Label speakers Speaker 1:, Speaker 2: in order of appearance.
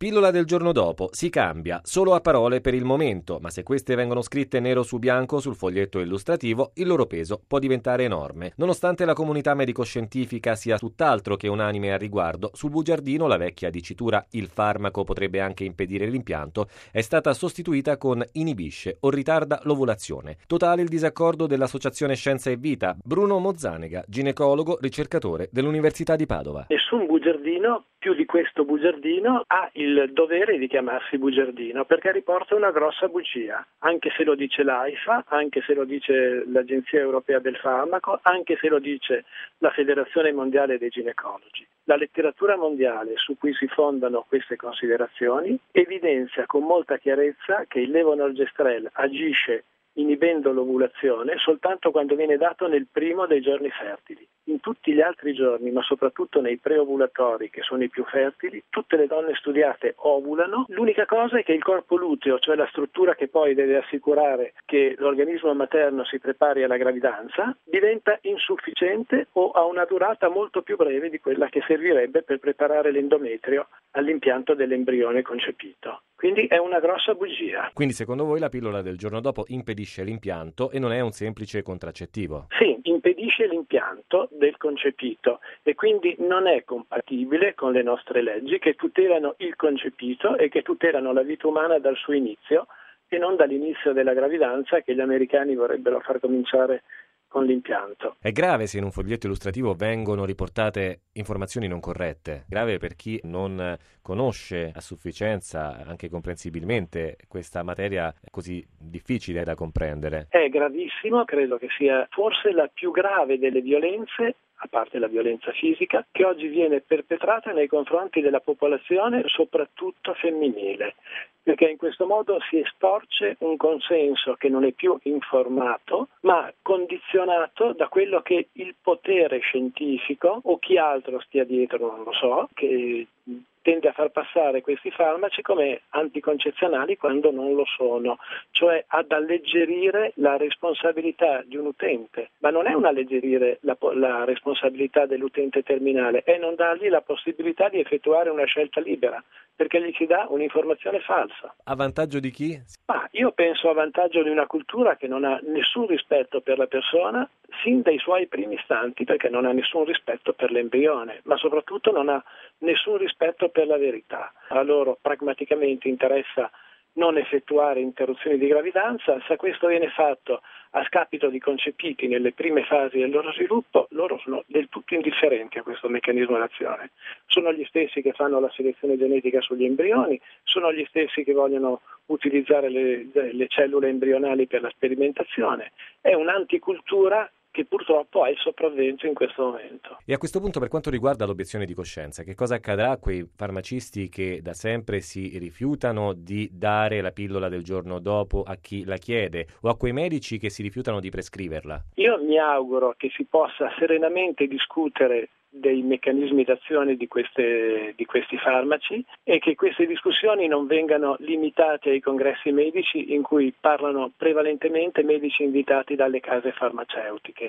Speaker 1: Pillola del giorno dopo, si cambia, solo a parole per il momento, ma se queste vengono scritte nero su bianco sul foglietto illustrativo, il loro peso può diventare enorme. Nonostante la comunità medico-scientifica sia tutt'altro che unanime al riguardo, sul bugiardino la vecchia dicitura "il farmaco potrebbe anche impedire l'impianto" è stata sostituita con "inibisce o ritarda l'ovulazione". Totale il disaccordo dell'Associazione Scienza e Vita. Bruno Mozzanega, ginecologo, ricercatore dell'Università di Padova.
Speaker 2: Nessun bugiardino, più di questo bugiardino, ha il dovere di chiamarsi bugiardino, perché riporta una grossa bugia, anche se lo dice l'AIFA, anche se lo dice l'Agenzia Europea del Farmaco, anche se lo dice la Federazione Mondiale dei Ginecologi. La letteratura mondiale su cui si fondano queste considerazioni evidenzia con molta chiarezza che il levonorgestrel agisce inibendo l'ovulazione soltanto quando viene dato nel primo dei giorni fertili. In tutti gli altri giorni, ma soprattutto nei preovulatori, che sono i più fertili, tutte le donne studiate ovulano. L'unica cosa è che il corpo luteo, cioè la struttura che poi deve assicurare che l'organismo materno si prepari alla gravidanza, diventa insufficiente o ha una durata molto più breve di quella che servirebbe per preparare l'endometrio all'impianto dell'embrione concepito. Quindi è una grossa bugia.
Speaker 1: Quindi secondo voi la pillola del giorno dopo impedisce l'impianto e non è un semplice contraccettivo?
Speaker 2: Sì, impedisce l'impianto del concepito e quindi non è compatibile con le nostre leggi che tutelano il concepito e che tutelano la vita umana dal suo inizio e non dall'inizio della gravidanza che gli americani vorrebbero far cominciare con l'impianto.
Speaker 1: È grave se in un foglietto illustrativo vengono riportate informazioni non corrette. Grave per chi non conosce a sufficienza, anche comprensibilmente, questa materia così difficile da comprendere.
Speaker 2: È gravissimo, credo che sia forse la più grave delle violenze, a parte la violenza fisica, che oggi viene perpetrata nei confronti della popolazione, soprattutto femminile, perché in questo modo si estorce un consenso che non è più informato, ma condizionato da quello che il potere scientifico o chi altro stia dietro, non lo so, che tende a far passare questi farmaci come anticoncezionali quando non lo sono, cioè ad alleggerire la responsabilità di un utente, ma non è un alleggerire la responsabilità dell'utente terminale, è non dargli la possibilità di effettuare una scelta libera, perché gli si dà un'informazione falsa.
Speaker 1: A vantaggio di chi?
Speaker 2: Io penso a vantaggio di una cultura che non ha nessun rispetto per la persona sin dai suoi primi istanti, perché non ha nessun rispetto per l'embrione, ma soprattutto non ha nessun rispetto per la verità. A loro pragmaticamente interessa non effettuare interruzioni di gravidanza. Se questo viene fatto a scapito di concepiti nelle prime fasi del loro sviluppo, loro sono del tutto indifferenti a questo meccanismo d'azione. Sono gli stessi che fanno la selezione genetica sugli embrioni, sono gli stessi che vogliono utilizzare le cellule embrionali per la sperimentazione. È un'anticultura che purtroppo ha il sopravvento in questo momento.
Speaker 1: E a questo punto, per quanto riguarda l'obiezione di coscienza, che cosa accadrà a quei farmacisti che da sempre si rifiutano di dare la pillola del giorno dopo a chi la chiede, o a quei medici che si rifiutano di prescriverla?
Speaker 2: Io mi auguro che si possa serenamente discutere dei meccanismi d'azione di questi farmaci e che queste discussioni non vengano limitate ai congressi medici in cui parlano prevalentemente medici invitati dalle case farmaceutiche.